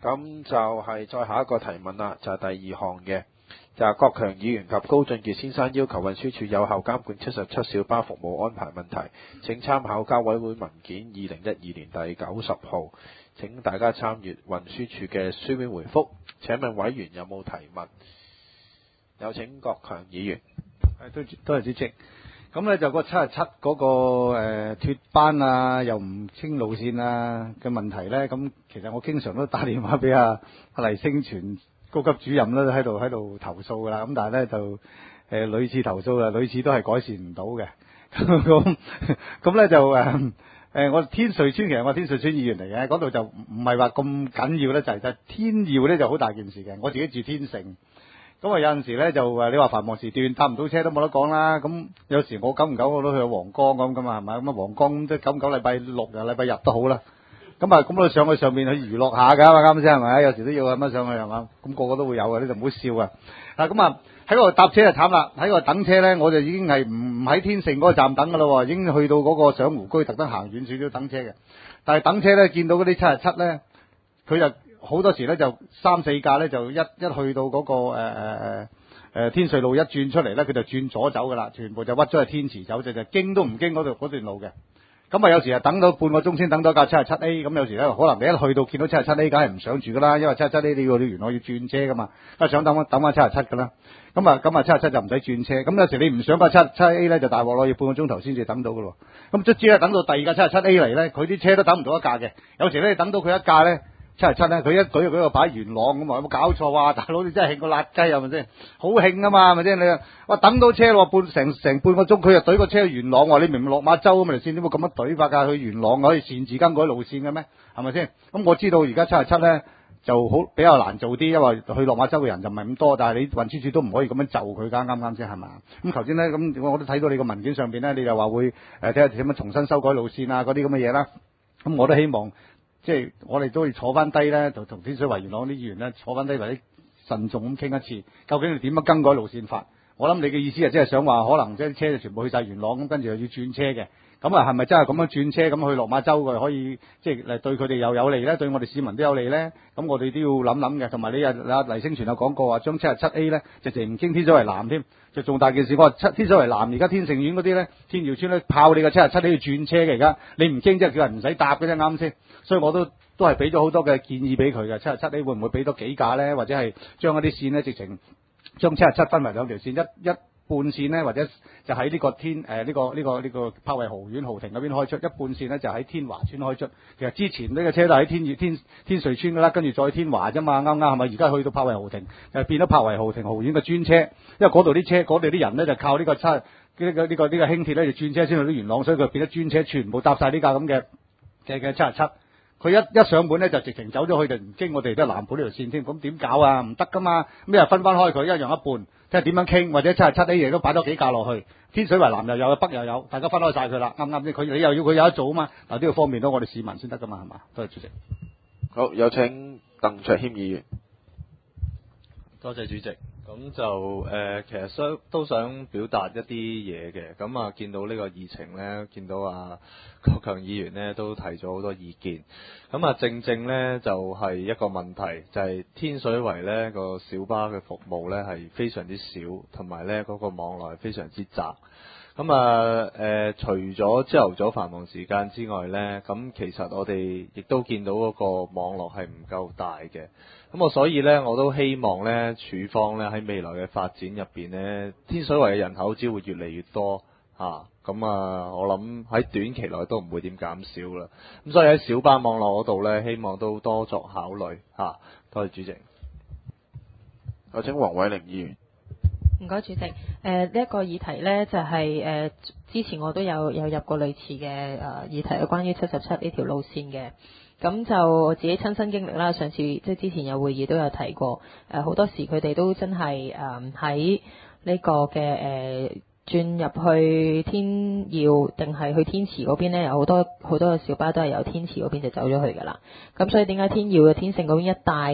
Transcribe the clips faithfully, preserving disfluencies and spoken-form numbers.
咁就係再下一個提問啦，就係、是、第二項嘅，就係、是、郭強議員及高俊傑先生要求運輸署有效監管七十七小巴服務安排問題，請參考交委會文件二零一二年第九十號，請大家參閱運輸署嘅書面回覆。請問委員有冇提問？有請郭強議員。 係，多多謝主席。咁咧就個七十七嗰個誒脫班啊，又唔清路線啊嘅問題咧，咁其實我經常都打電話俾阿阿黎星全高級主任啦，喺度喺度投訴噶啦，咁但係咧就誒屢次投訴啦，屢次都係改善唔到嘅。咁咁咧就誒誒，我天瑞村其實我天瑞村議員嚟嘅，嗰度就唔係話咁緊要咧，就係就係天耀咧就好大件事嘅。我自己住天盛。咁啊有陣時咧就誒你話繁忙時段搭唔到車都冇得講啦，咁有時我久唔久我都去黃江咁噶嘛，係咪？咁啊黃江都久唔久禮拜六日禮拜日都好啦，咁啊咁我上去上面去娛樂下㗎嘛，啱先係咪？有時都要咁樣上去係嘛，咁個個都會有嘅，你就唔好笑啊！嗱咁啊喺嗰度搭車就慘啦，喺嗰度等車咧我就已經係唔唔喺天盛嗰個站等㗎啦喎，已經去到嗰個上湖居特登行遠少少等車嘅，但係等車咧見到嗰啲七十七咧，佢就好多時咧就三四架咧就一一去到嗰、那個誒誒誒天瑞路一轉出嚟咧，佢就轉左走噶啦，全部就屈咗去天池走，就就經都唔經嗰度嗰段路嘅。咁啊有時啊等到半個鐘先等到架七十七 A， 咁有時咧可能你一去到見到七十七 A， 梗係唔想住噶啦，因為七十七 A 你要你原來要轉車噶嘛，啊想等翻等翻七十七噶啦。咁啊咁啊七十七就唔使轉車，咁有時你唔想架七十七 A 咧就大鑊咯，要半個鐘頭先至等到噶咯。咁卒之咧等到第二架七十七 A 嚟咧，佢啲車都等唔到一架嘅，有時咧等到佢一架咧。七十七咧，佢一舉舉個擺元朗咁啊，有冇搞錯啊？大佬你真係興個辣雞係咪先？好興啊嘛，係咪先？你話等到車咯，半成成半個鐘，佢又懟個車去元朗，話你明明落馬洲咁嚟先，點會咁樣懟法㗎？去元朗可以擅自更改路線嘅咩？係咪先？咁我知道而家七十七咧就好比較難做啲，因為去落馬洲嘅人就唔係咁多，但係你運輸署都唔可以咁樣就佢㗎，啱唔啱先係嘛？咁頭先咧咁我都睇到你個文件上邊咧，你又話會誒睇下點樣重新修改路線啊嗰啲咁嘅嘢啦，咁我都希望。即係我哋都要坐翻低咧，就同天水圍元朗啲議員咧坐翻低或者慎重咁傾一次，究竟你點樣更改路線法？我諗你嘅意思係即係想話，可能即係啲車就全部去晒元朗，咁跟住又要轉車嘅。咁啊，係咪真係咁樣轉車咁去落馬洲嘅？可以即係誒對佢哋又有利咧，對我哋市民都有利咧？咁我哋都要諗諗嘅。同埋你啊阿黎星全有講過話，將七十七 A 咧直情唔經天水圍南添，就重大件事。我話七天水圍南而家天盛苑嗰啲咧，天耀村咧炮你個七十七 A 要轉車嘅而家，你唔經即係叫人唔使搭嘅啫，啱先。所以我都都係俾咗好多嘅建議俾佢嘅，七十七 A 會唔會俾多幾架咧？或者係將一啲線咧直情將七十七分為兩條線，一一半線咧，或者就喺呢個天誒呢、呃這個呢、這個呢、這個柏慧豪苑豪庭嗰邊開出，一半線咧就喺天華村開出。其實之前呢個車都喺天天天瑞村噶啦，跟住再天華啫嘛，啱啱係咪？而家去到柏慧豪庭就變咗柏慧豪庭豪苑嘅專車，因為嗰度啲車嗰度啲人咧就靠呢個七呢、這個呢、這個呢、這個輕鐵咧就轉車先去到元朗，所以佢變咗專車，全部搭晒呢架咁嘅嘅嘅七十七。佢一一上門咧就直情走咗去，就唔經我哋都係南浦呢條線添，咁點搞啊？唔得噶嘛，咁又分翻開佢，一樣一半，睇下點樣傾，或者七十七 A 亦都擺多幾架落去，天水圍南又有，北又有，大家分開晒佢啦，啱唔啱先？佢你又要佢有得做啊嘛，嗱都要方便到我哋市民先得噶嘛，係嘛？多謝主席。 好，有請鄧卓謙議員。 多謝主席。咁就誒、呃，其實想都想表達一啲嘢嘅。咁啊，見到呢個議程呢，見到啊郭強議員呢都提咗好多意見。咁啊，正正呢就係、是、一個問題，就係、是、天水圍呢個小巴嘅服務呢係非常之少，同埋呢嗰、那個網絡係非常之窄。咁啊誒，除咗朝頭早繁忙時間之外呢，咁其實我哋亦都見到嗰個網絡係唔夠大嘅。咁我所以呢，我都希望呢，署方呢喺未來嘅發展入邊呢，天水圍嘅人口只會越嚟越多嚇。咁啊，我諗喺短期內都唔會點減少啦。咁所以喺小巴網絡嗰度呢，希望都多作考慮嚇。多謝主席。 有請黃偉玲議員。 唔該，主席。誒呢一個議題呢，就係、是、誒、呃、之前我都有有入過類似嘅誒、呃、議題，係關於七十七呢條路線嘅。咁就我自己親身經歷啦，上次即係之前有會議都有提過。誒、呃、好多時佢哋都真係誒喺呢個嘅誒、呃、轉入去天耀定係去天池嗰邊呢，有好多好多嘅小巴都係由天池嗰邊就走咗去㗎啦。咁所以點解天耀嘅天盛嗰邊一帶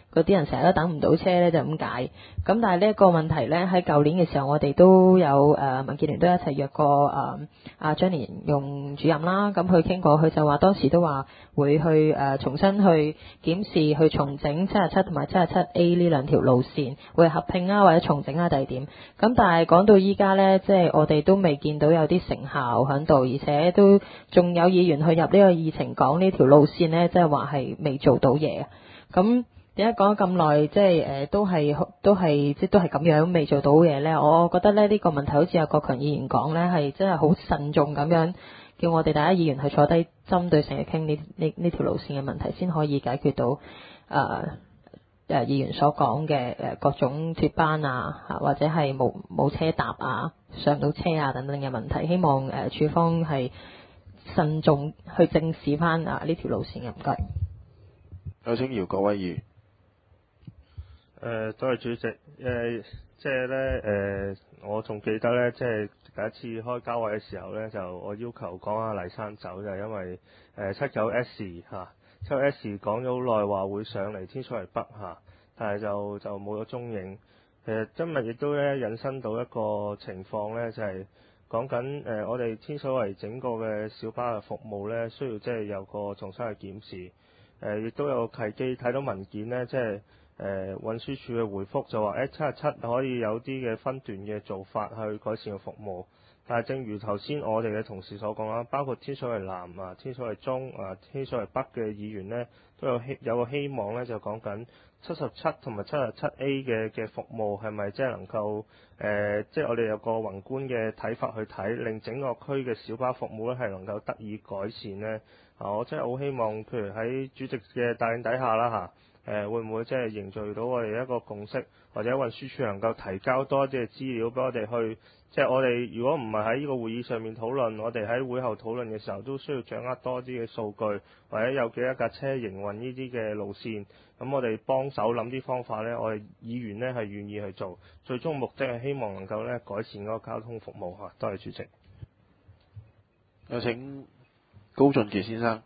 嗰啲人成日都等唔到車咧，就咁解。咁但係呢一個問題咧，喺舊年嘅時候，我哋都有誒、呃、民建聯都一齊約過誒阿張連用主任啦，咁去傾過，佢就話當時都話會去誒、呃、重新去檢視，去重整七十七同埋七十七 A 呢兩條路線，會合併啊或者重整啊第二點。咁但係講到依家咧，即係我哋都未見到有啲成效喺度，而且都仲有議員去入呢個議程講呢條路線咧，即係話係未做到嘢。咁點解講咗咁耐，即係誒、呃、都係都係即係都係咁樣未做到嘢咧？我覺得咧呢、呢個問題好似阿國強議員講咧，係真係好慎重咁樣叫我哋大家議員去坐低針對性去傾呢呢呢條路線嘅問題，先可以解決到誒誒、呃呃、議員所講嘅誒各種脫班啊，或者係冇冇車搭啊、上唔到車啊等等嘅問題。希望誒、呃、處方係慎重去正視翻啊呢條路線嘅。唔該。 有請姚國威議員。 誒、呃，多謝主席。誒、呃，即係咧，誒、呃，我仲記得咧，即係第一次開交委嘅時候咧，就我要求講下黎生走，就係因為誒七九 S 嚇，七九 S 講咗好耐話會上嚟天水圍北嚇，但係就就冇咗蹤影。其實今日亦都咧引申到一個情況咧，就係講緊誒我哋天水圍整個嘅小巴嘅服務咧，需要即係有個重新嘅檢視。誒、呃，亦都有契機睇到文件咧，即係。誒、呃、運輸署嘅回覆就話誒七十七可以有啲嘅分段嘅做法去改善個服務，但係正如頭先我哋嘅同事所講啦，包括天水圍南啊、天水圍中啊、天水圍北嘅議員呢，都有希有個希望呢，就講緊七十七同埋七十七 A 嘅嘅服務係咪即係能夠誒，即、呃、係、就是、我哋有個宏觀嘅睇法去睇，令整個區嘅小巴服務呢係能夠得以改善呢？啊，我真係好希望，譬如喺主席嘅帶領底下啦嚇。誒、呃、會唔會即係凝聚到我哋一個共識，或者運輸署能夠提交多啲嘅資料俾我哋去，即係我哋如果唔係喺呢個會議上面討論，我哋喺會後討論嘅時候都需要掌握多啲嘅數據，或者有幾多架車營運呢啲嘅路線，咁我哋幫手諗啲方法呢，我哋議員呢係願意去做，最終目的係希望能夠呢改善嗰個交通服務嚇。多謝主席。 有請高俊傑先生。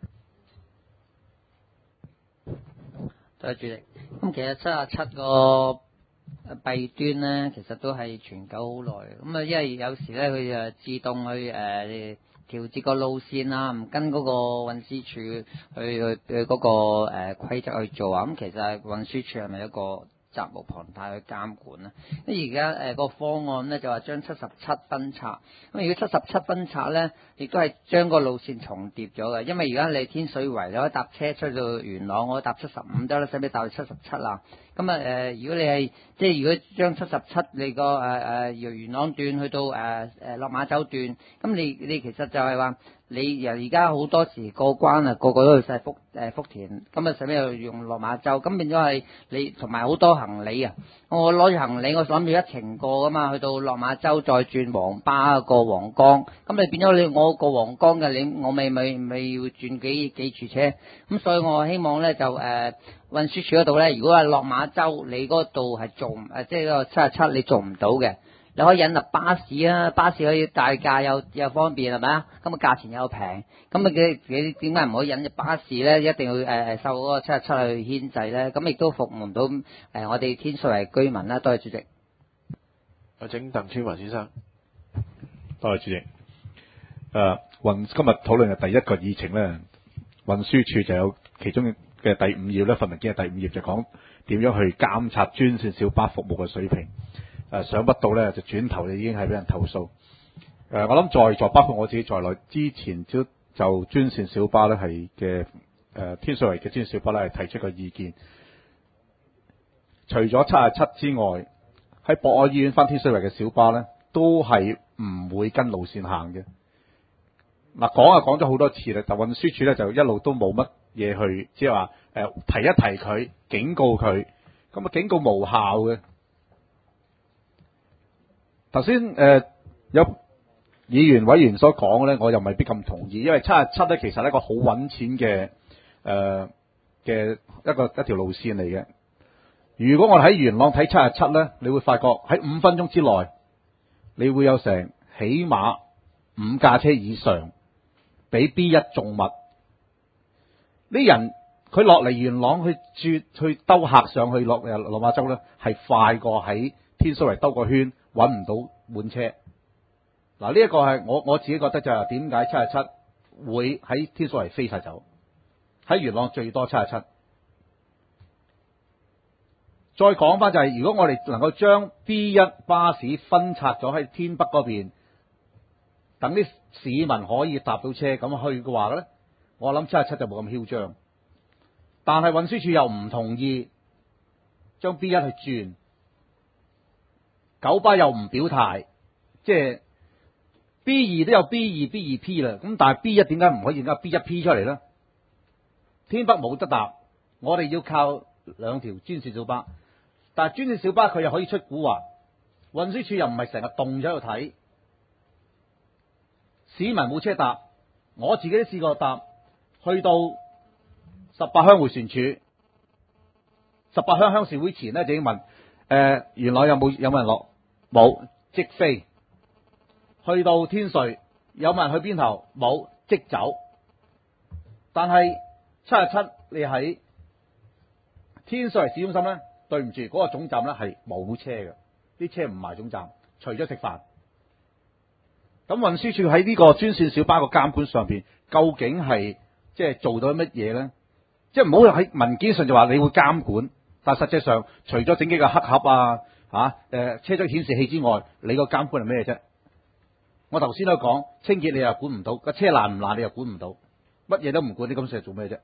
多謝主席。咁其實七十七個弊端咧，其實都係存久好耐。咁啊，因為有時咧，佢就自動去誒、呃、調節個路線啦，唔跟嗰個運輸署去去去嗰個誒規則去做啊。咁其實運輸署係咪一個責無旁貸去監管咧？咁而家誒個方案咧就話將七十七分拆。咁如果七十七分拆咧，亦都係將個路線重疊咗嘅。因為而家你天水圍你可以搭車出到元朗，我可以搭七十五得啦，使唔使搭到七十七啊？咁啊誒，如果你係即係如果將七十七你個誒誒由元朗段去到誒誒落馬洲段，咁你你其實就係話你由而家好多時過關啊，個個都去晒福誒、呃、福田，咁啊使咩又用落馬洲？咁變咗係你同埋好多行李啊！我攞住行李，我諗住一程過噶嘛，去到落馬洲再轉黃巴過黃崗，咁你變咗你我過黃崗嘅，你我咪咪咪要轉幾幾處車，咁所以我希望咧就誒。呃運輸署嗰度咧，如果係落馬洲，你嗰度係做唔誒，即係個七十七你做唔到嘅，你可以引入巴士啊，巴士可以大價又又方便係咪啊？咁啊價錢又平，咁啊佢你點解唔可以引入巴士咧？一定要誒誒、呃、受嗰個七十七去牽制咧？咁亦都服務唔到誒、呃、我哋天水圍居民啦。多謝主席。 有請鄧川文先生。 多謝主席。誒、呃、運今日討論嘅第一個議程咧，運輸署就有其中嘅第五頁咧，份文件嘅第五頁就講點樣去監察專線小巴服務嘅水平。誒、呃，想不到咧，就轉頭就已經係俾人投訴。誒、呃，我諗在座包括我自己在內，之前就就專線小巴咧係嘅誒天水圍嘅專線小巴咧係提出個意見。除咗七十七之外，喺博愛醫院返天水圍嘅小巴咧，都係唔會跟路線行嘅。嗱，講啊講咗好多次啦，但運輸署咧就一路都冇乜嘢去，即係話誒提一提佢，警告佢，咁啊警告無效嘅。頭先誒有議員委員所講咧，我又未必咁同意，因為七十七咧其實係一個好揾錢嘅誒嘅一個一條路線嚟嘅。如果我哋喺元朗睇七十七咧，你會發覺喺五分鐘之內，你會有成起碼五架車以上。比 B 一仲密，呢人佢落嚟元朗去轉去兜客上去落誒落馬洲咧，係快過喺天水圍兜個圈揾唔到滿車。嗱，呢一個係我我自己覺得就係點解七十七會喺天水圍飛晒走，喺元朗最多七十七。再講翻就係、是，如果我哋能夠將 B 一巴士分拆咗喺天北嗰邊，等啲市民可以搭到車咁去嘅話咧，我諗七十七就冇咁囂張。但係運輸署又唔同意將 B 一去轉，九巴又唔表態，即係 B 二都有 B 二、B 二 P 啦，咁但係 B 一點解唔可以而家 B 一 P 出嚟咧？天北冇得搭，我哋要靠兩條專線小巴，但係專線小巴佢又可以出蠱惑，運輸署又唔係成日動咗喺度睇，市民冇車搭，我自己都試過搭，去到十八鄉迴旋處，十八鄉鄉事會前咧就已經問，誒、呃、原來有冇有冇人落？冇，即飛。去到天水有冇人去邊頭？冇，即走。但係七十七你喺天水圍市中心咧，對唔住，嗰、那個總站咧係冇車嘅，啲車唔埋總站，除咗食飯。咁運輸署喺呢個專線小巴個監管上邊，究竟係即係做到乜嘢咧？即係唔好喺文件上就話你會監管，但實際上除咗整幾個黑盒啊、嚇、啊、誒車廂顯示器之外，你個監管係咩啫？我頭先都講清潔你又管唔到，個車爛唔爛你又管唔到，乜嘢都唔管，你咁成日做咩啫？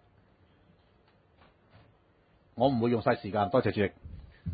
我唔會用晒時間，多謝主席。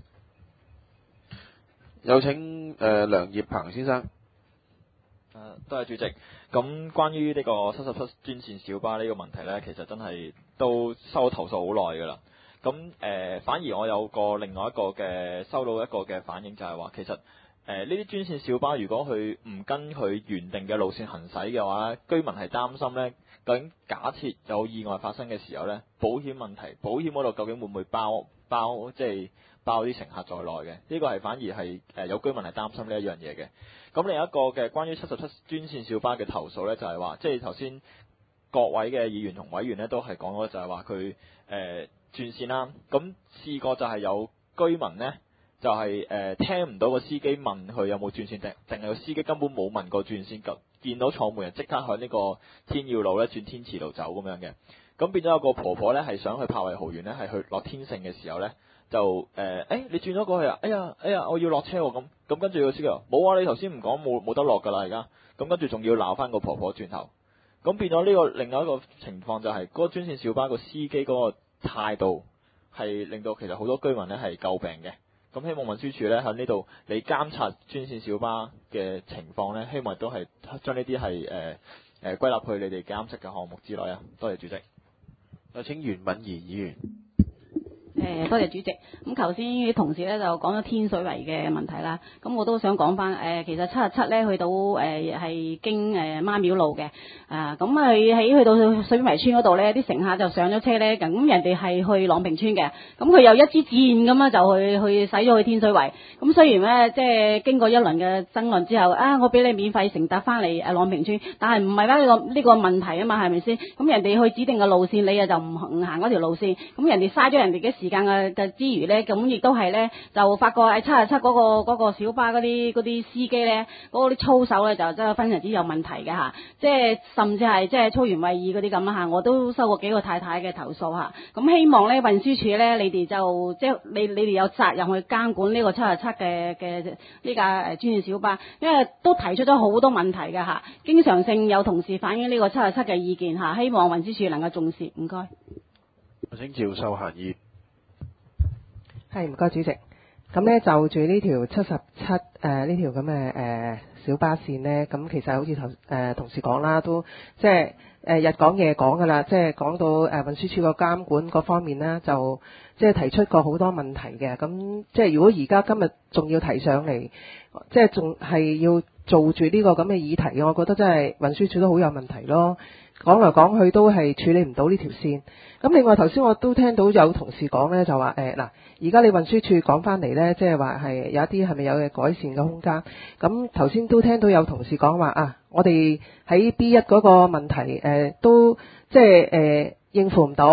有請誒、呃、梁業鵬先生。 誒，多謝主席。咁關於呢個七十七專線小巴呢個問題呢，其實真係都收投訴好耐㗎啦。咁誒、呃，反而我有個另外一個嘅收到一個嘅反應，就係話其實誒呢啲專線小巴如果佢唔跟佢原定嘅路線行駛嘅話，居民係擔心呢，究竟假設有意外發生嘅時候呢，保險問題，保險嗰度究竟會唔會包包即係包啲乘客在內嘅？呢、這個係反而係誒有居民係擔心呢一樣嘢嘅。咁另一個嘅關於七十七專線小巴嘅投訴呢，就係話，即係頭先各位嘅議員同委員呢都係講咗，就係話佢誒轉線啦。咁試過就係有居民呢，就係、是、誒、呃、聽唔到個司機問佢有冇轉線，定定係個司機根本冇問過轉線，就見到坐門人即刻向呢個天耀路咧轉天慈路走咁樣嘅。咁變咗有個婆婆呢，係想去柏麗豪園呢，係去落天盛嘅時候呢。就誒，誒、呃、你轉咗過去啊？哎呀，哎呀，我要落車喎咁，咁跟住個司機話冇啊，你頭先唔講冇冇得落㗎啦而家，咁跟住仲要鬧翻個婆婆轉頭，咁變咗呢個另外一個情況就係、是、嗰、那個專線小巴個司機嗰個態度係令到其實好多居民咧係詬病嘅，咁希望運輸署咧喺呢度你監察專線小巴嘅情況咧，希望都係將呢啲係誒誒歸納去你哋監察嘅項目之內啊。多謝主席。 有請袁敏儀議員。 誒，多謝主席。咁頭先啲同事咧就講咗天水圍嘅問題啦，咁我都想講翻誒，其實七十七咧去到誒係經誒媽廟路嘅，啊咁佢喺去到水邊圍村嗰度咧，啲乘客就上咗車咧，咁人哋係去朗屏村嘅，咁佢又一支箭咁樣就去去駛咗去天水圍，咁雖然咧即係經過一輪嘅爭論之後，啊我俾你免費乘搭翻嚟誒朗屏村，但係唔係啦呢個呢個問題啊嘛，係咪先？咁人哋去指定嘅路線，你啊就唔行行嗰條路線，咁人哋嘥咗人哋嘅時間。時間嘅嘅之餘咧，咁亦都係咧，就發覺喺七十七嗰個嗰個小巴嗰啲嗰啲司機咧，嗰啲操守咧就真係非常之有問題嘅嚇，即係甚至係即係粗言穢語嗰啲咁啦嚇，我都收過幾個太太嘅投訴嚇，咁希望咧運輸署咧，你哋就即係你你哋有責任去監管呢個七十七嘅嘅呢架誒專線小巴，因為都提出咗好多問題嘅嚇，經常性有同事反映呢個七十七嘅意見嚇，希望運輸署能夠重視，唔該。 有請趙秀嫻議員。 係唔該主席，咁呢就住呢條七十七誒呢條咁嘅誒小巴線呢，咁其實好似頭誒同事講啦，都即係誒日講夜講噶啦，即係講到誒運輸署個監管嗰方面呢，就即係提出過好多問題嘅，咁即係如果而家今日仲要提上嚟，即係仲係要做住呢個咁嘅議題，我覺得真係運輸署都好有問題咯。講嚟講去都係處理唔到呢條線。咁另外頭先我都聽到有同事講呢，就話誒嗱，而家你運輸署講翻嚟呢，即係話係有一啲係咪有嘅改善嘅空間？咁頭先都聽到有同事講話啊，我哋喺 B 一嗰個問題誒、呃、都即係誒應付唔到，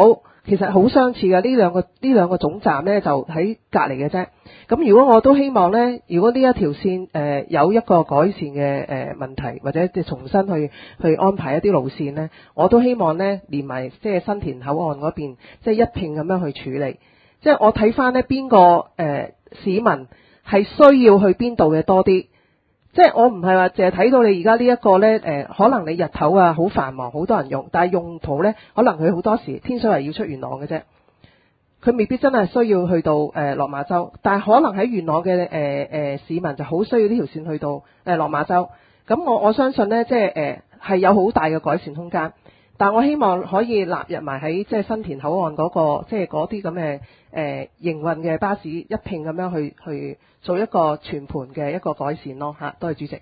其實好相似嘅，呢兩個呢兩個總站呢，就喺隔離嘅啫。咁如果我都希望呢，如果呢一條線誒、呃、有一個改善嘅誒、呃、問題，或者即係重新去去安排一啲路線呢，我都希望呢，連埋即係新田口岸嗰邊即係一併咁樣去處理。即係我睇翻呢邊個誒、呃、市民係需要去邊度嘅多啲。即係我唔係話淨係睇到你而家呢一個呢，誒、呃，可能你日頭啊好繁忙，好多人用，但係用途呢，可能佢好多時天水圍要出元朗嘅啫，佢未必真係需要去到誒、呃、落馬洲，但係可能喺元朗嘅誒誒市民就好需要呢條線去到誒、呃、落馬洲。咁我我相信呢，即係誒係有好大嘅改善空間，但我希望可以納入埋喺即係新田口岸嗰、那個即係嗰啲咁嘅誒營運嘅巴士一併咁樣去去做一個全盤嘅一個改善咯嚇。多謝主席。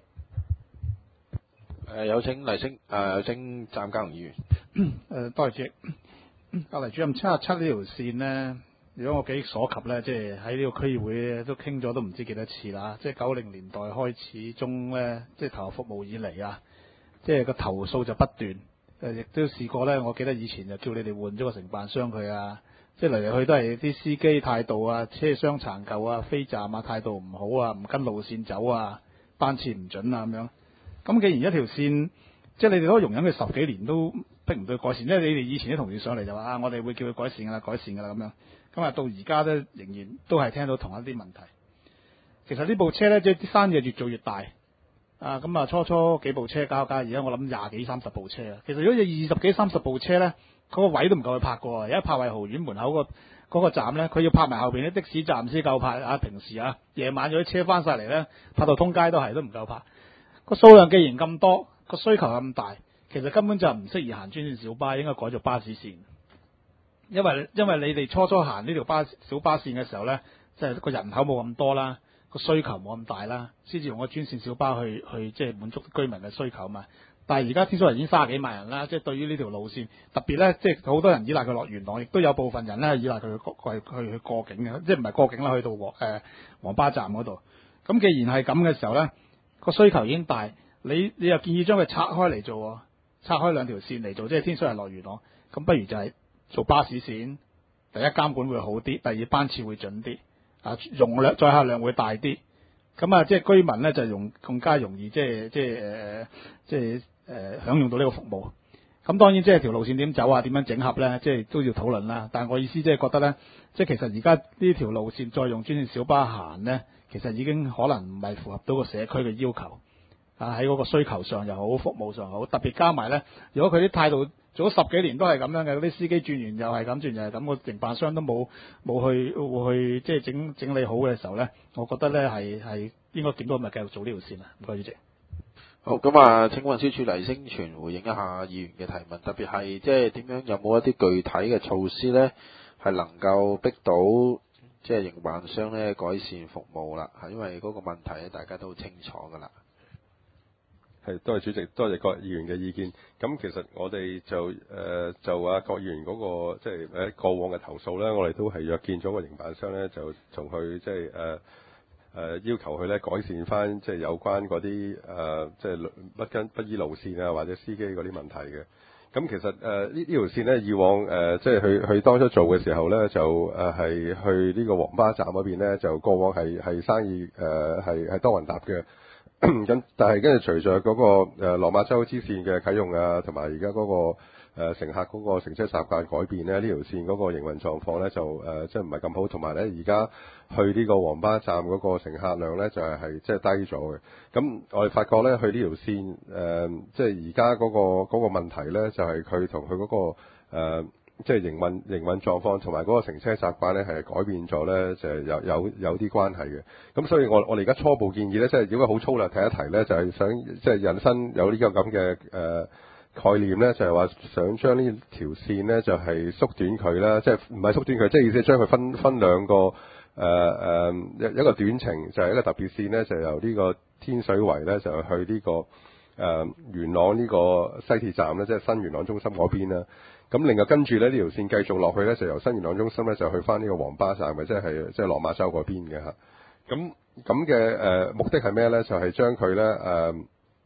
誒有請黎星誒有請湛江議員。 誒多謝主席。阿黎主任，七十七呢條線呢，如果我記憶所及呢，即係喺呢個區議會都傾咗都唔知幾多次啦。即係九零年代開始中呢，即係投入服務以嚟啊，即係個投訴就不斷。誒亦都試過呢，我記得以前就叫你哋換咗個承辦商佢啊。即係嚟嚟去都係啲司機態度啊，車廂殘舊啊，飛站啊，態度唔好啊，唔跟路線走啊，班次唔準啊咁樣。咁既然一條線，即係你哋都容忍佢十幾年都逼唔到改善，因為你哋以前啲同事上嚟就話啊，我哋會叫佢改善㗎啦，改善㗎啦咁樣。咁啊到而家咧仍然都係聽到同一啲問題。其實呢部車咧，即係啲生意越做越大。啊咁啊初初幾部車加加，而家我諗廿幾三十部車啊。其實如果有二十幾三十部車咧，嗰、那個位都唔夠佢泊過。而家泊惠豪苑門口個嗰個站咧，佢要泊埋後邊啲的士站先夠泊啊。平時啊，夜晚有啲車翻晒嚟咧，泊到通街都係都唔夠泊。個數量既然咁多，個需求咁大，其實根本就唔適宜行專線小巴，應該改做巴士線。因為因為你哋初初行呢條巴小巴線嘅時候咧，即係個人口冇咁多啦，個需求冇咁大啦，先至用個專線小巴去去即係滿足居民嘅需求嘛。但係而家天水圍已經三十幾萬人啦，即係對於呢條路線，特別咧，即係好多人依賴佢落元朗，亦都有部分人咧依賴佢去過去去去過境嘅，即係唔係過境啦，去到黃誒黃巴站嗰度。咁既然係咁嘅時候咧，個需求已經大，你你又建議將佢拆開嚟做，拆開兩條線嚟做，即係天水圍落元朗，咁不如就係做巴士線。第一監管會好啲，第二班次會準啲，啊容量載客量會大啲，咁啊即係居民咧就容更加容易即係即係誒即係誒、呃、享用到呢個服務。咁當然即係條路線點走啊，點樣整合咧，即係都要討論啦。但係我意思即係覺得咧，即係其實而家呢條路線再用專線小巴行咧，其實已經可能唔係符合到個社區嘅要求啊，喺嗰個需求上又好，服務上好，特別加埋咧，如果佢啲態度做咗十幾年都係咁樣嘅，嗰啲司機轉完又係咁，轉又係咁，個營辦商都冇冇去冇去即係整整理好嘅時候咧，我覺得咧係係應該檢討咪繼續做呢條線啊。唔該主席。 好，咁啊，請運輸署黎星全回應一下議員嘅提問，特別係即係點樣有冇一啲具體嘅措施咧，係能夠逼到即係營辦商咧改善服務啦，係因為嗰個問題咧大家都好清楚㗎啦。 係，多謝主席，多謝各議員嘅意見。咁其實我哋就誒、呃、就啊各議員嗰、那個即係誒過往嘅投訴咧，我哋都係約見咗個營辦商咧，就從佢即係誒誒要求佢咧改善翻即係有關嗰啲誒即係不跟不依路線啊或者司機嗰啲問題嘅。咁其實誒、呃、呢呢條線咧以往誒即係佢佢當初做嘅時候咧，就誒係、呃、去呢個黃巴站嗰邊咧，就過往係係生意誒係係多雲搭嘅。咁但係跟住隨着嗰個誒落馬洲支線嘅啟用啊，同埋而家嗰個誒乘客嗰個乘車習慣改變咧，呢條線嗰個營運狀況咧就誒即係唔係咁好，同埋咧而家去呢個黃巴站嗰個乘客量咧就係係即係低咗嘅。咁我哋發覺咧去呢條線誒即係而家嗰個嗰個問題咧就係佢同佢嗰個誒即係營運營運狀況同埋嗰個乘車習慣咧係改變咗咧，就係有有有啲關係嘅。咁所以我我哋而家初步建議咧，即係如果好粗略提一提咧，就係想即係引申有呢個咁嘅誒概念咧，就係話想將呢條線咧就係縮短佢啦，即係唔係縮短佢，即係意思係將佢分分兩個誒誒一一個短程就係一個特別線咧，就由呢個天水圍咧就去呢個誒元朗呢個西鐵站咧，即係新元朗中心嗰邊啦。咁另外跟住咧呢條線繼續落去咧，就由新元朗中心咧就去翻呢個黃巴站，咪即係即係落馬洲嗰邊嘅嚇。咁咁嘅誒目的係咩咧？就係將佢咧誒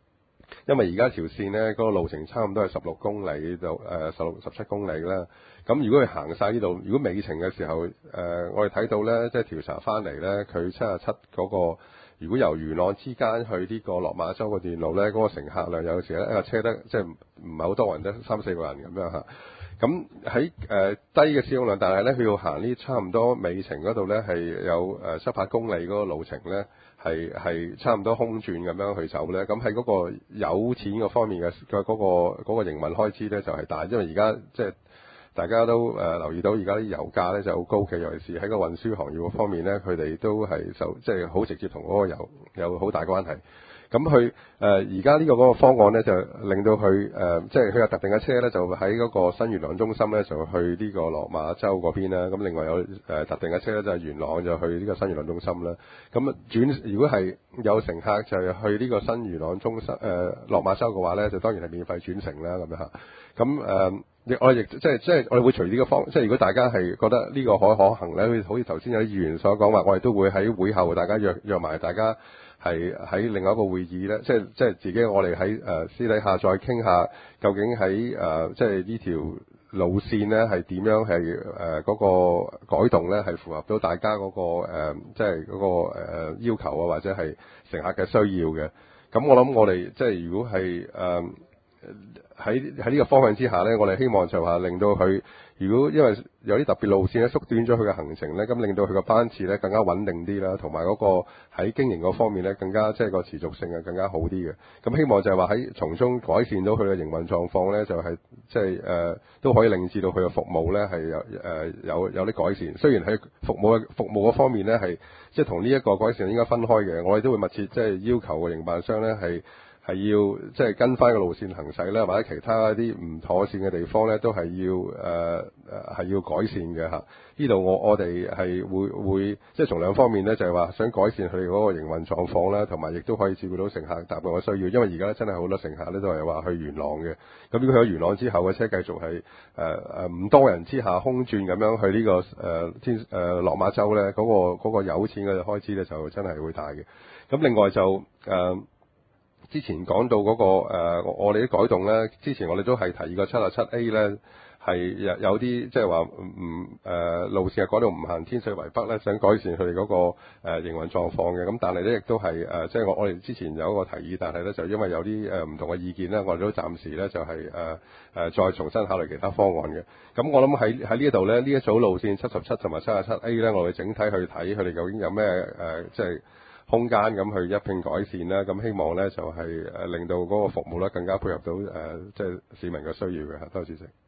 因為而家條線呢，嗰、那個路程差唔多係十六公里到誒十六十七公里啦。咁如果佢行晒呢度，如果尾程嘅時候，誒、呃、我哋睇到呢，即係調查翻嚟呢，佢七十七嗰個，如果由元朗之間去呢個落馬洲個段路呢，嗰、那個乘客量有時呢，一架車得即係唔係好多人，得三四個人咁樣嚇。咁喺誒低嘅使用量，但係呢，佢要行呢差唔多尾程嗰度呢，係有誒七八公里嗰個路程呢，係係差唔多空轉咁樣去走呢。咁喺嗰個有錢嘅方面嘅嘅嗰個嗰、那個營運開支呢，就係、是、大，因為而家即係大家都誒、呃、留意到而家啲油價呢就好高企，尤其是喺個運輸行業方面呢，佢哋都係受即係好直接同嗰個油有好大關係。咁佢誒而家呢個嗰個方案呢，就令到佢誒、呃、即係佢有特定嘅車呢，就喺嗰個新元朗中心呢，就去呢個落馬洲嗰邊啦。咁另外有誒、呃、特定嘅車呢，就係、是、元朗就去呢個新元朗中心啦。咁轉如果係有乘客就係去呢個新元朗中心誒、呃、落馬洲嘅話呢，就當然係免費轉乘啦咁樣嚇。咁誒。呃我亦即係即係我哋會隨呢個方，即係如果大家係覺得呢個可可行咧，好似頭先有啲議員所講話，我哋都會喺會後大家約約埋大家係喺另外一個會議咧，即係即係自己我哋喺誒私底下再傾下，究竟喺誒、呃、即係呢條路線咧係點樣係誒嗰個改動咧係符合到大家嗰、那個、呃、即係嗰、那個、呃、要求啊，或者係乘客嘅需要嘅。咁我諗我哋即係如果係誒。呃喺喺呢個方向之下呢，我哋希望就話令到佢，如果因為有啲特別路線咧縮短咗佢嘅行程呢，咁令到佢個班次呢更加穩定啲啦，同埋嗰個喺經營嗰方面呢更加即係個持續性係更加好啲嘅。咁希望就係話喺從中改善到佢嘅營運狀況呢，就係即係誒都可以令至到佢嘅服務呢係有誒、呃、有有啲改善。雖然喺服務嘅服務嗰方面呢係即係同呢一個改善應該分開嘅，我哋都會密切即係要求個營辦商呢係。係要即係跟翻個路線行駛啦，或者其他一啲唔妥善嘅地方咧，都係要誒誒係要改善嘅嚇。呢度我我哋係會會即係從兩方面咧，就係話想改善佢哋嗰個營運狀況啦，同埋亦都可以照顧到乘客搭嘅需要。因為而家真係好多乘客咧都係話去元朗嘅。咁如果去咗元朗之後嘅車繼續係誒誒唔多人之下空轉咁樣去呢、這個誒、呃、天誒、呃、落馬洲咧，嗰、那個嗰、那個有錢嘅開支咧就真係會大嘅。咁另外就誒。呃之前講到嗰、那個、呃、我哋啲改動咧，之前我哋都係提議過七十七 A 咧，係有有啲即係話唔誒路線係改到唔行天水圍北咧，想改善佢哋嗰個誒、呃、營運狀況嘅。咁但係咧亦都係誒、呃，即係我我哋之前有一個提議，但係咧就因為有啲誒唔同嘅意見咧，我哋都暫時咧就係誒誒再重新考慮其他方案嘅。咁我諗喺喺呢一度咧，呢一組路線七十七同埋七十七 A 咧，我哋整體去睇佢哋究竟有咩誒、呃、即係。空間咁去一併改善啦，咁希望咧就係、是、誒令到嗰個服務咧更加配合到誒、呃、即係市民嘅需要嘅嚇。多謝主席。誒、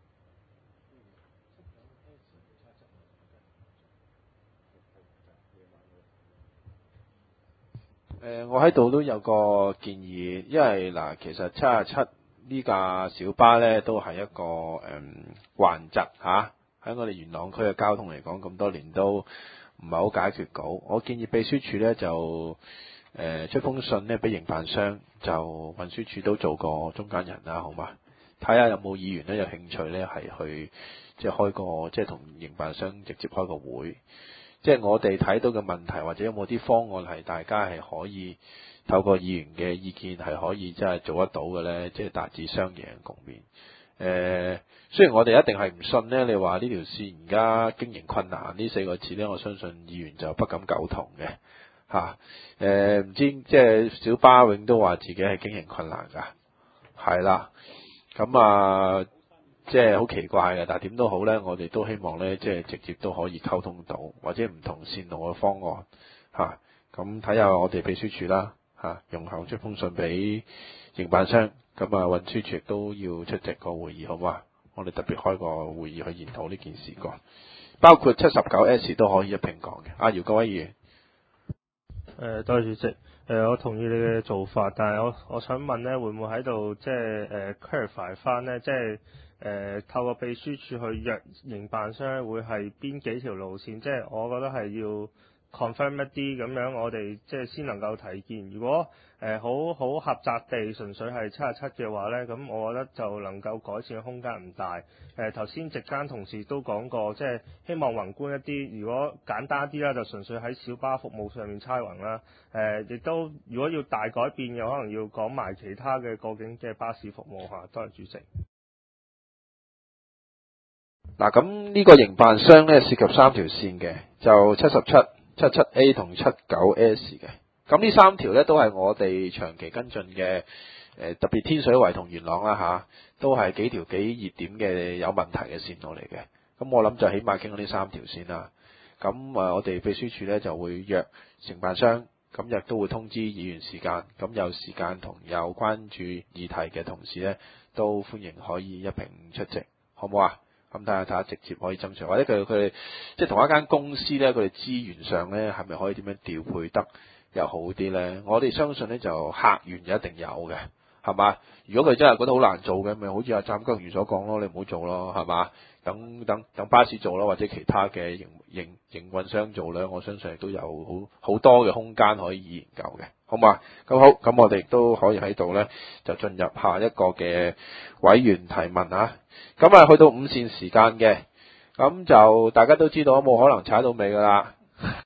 呃，我喺度都有個建議，因為嗱，其實七十七呢架小巴咧都係一個誒環疾嚇，喺我哋元朗區嘅交通嚟講，咁多年都唔係好解決到。我建議秘書處咧就誒、呃、出封信咧俾營辦商，就運輸處都做個中間人啦，好嘛？睇下有冇議員咧有興趣咧係去即係開個即係同營辦商直接開個會，即係我哋睇到嘅問題或者有冇啲方案係大家係可以透過議員嘅意見係可以即係做得到嘅咧，即係達至雙贏局面。誒、呃，雖然我哋一定係唔信呢，你話呢條線而家經營困難呢四個字呢，我相信議員就不敢苟同嘅嚇。誒、啊，唔知即係小巴永都話自己係經營困難㗎，係啦。咁啊，即係好奇怪嘅，但係點都好呢，我哋都希望呢，即係直接都可以溝通到，或者唔同線路嘅方案嚇。咁睇下我哋秘書處啦嚇，容後出封信俾營辦商。咁啊，運輸處都要出席個會議，好嘛？我哋特別開個會議去研討呢件事個，包括七十九 S 都可以一併講嘅。阿姚各位議員， 誒，多謝主席。誒、呃，我同意你嘅做法，但係我我想問咧，會唔會喺度即係誒 clarify 翻咧？即係誒、呃、透過秘書處去約營辦商會係邊幾條路線？即係我覺得係要 confirm 一啲咁樣，我哋即係先能夠睇見。如果誒好好狹窄地純粹係七十七嘅話呢，咁我覺得就能夠改善嘅空間唔大。誒頭先席間同事都講過，即係希望宏觀一啲。如果簡單啲啦，就純粹喺小巴服務上面差宏啦。誒亦都如果要大改變嘅，可能要講埋其他嘅過境嘅巴士服務嚇。多謝主席。 嗱，咁呢個營辦商呢，涉及三條線嘅，就七十七、七七 A 同七九 S 嘅。咁呢三條呢，都係我哋長期跟進嘅，誒特別天水圍同元朗啦嚇，都係幾條幾熱點嘅有問題嘅線路嚟嘅。咁我諗就起碼傾到呢三條線啦。咁誒，我哋秘書處呢，就會約承辦商，咁亦都會通知議員時間。咁有時間同有關注議題嘅同事呢，都歡迎可以一並出席，好唔好啊？咁睇下睇下直接可以爭取，或者佢佢哋即係同一間公司呢，佢哋資源上呢，係咪可以點樣調配得又好啲呢？我哋相信呢，就客源就一定有嘅，係嘛？如果佢真係覺得好難做嘅，咪好似阿湛江如所講咯，你唔好做咯，係嘛？等等等巴士做咯，或者其他嘅營營營運商做咧，我相信亦都有好好多嘅空間可以研究嘅，好嘛？咁好，咁我哋亦都可以喺度咧，就進入下一個嘅委員提問啊。咁啊，去到午膳時間嘅，咁就大家都知道冇可能踩到尾噶啦。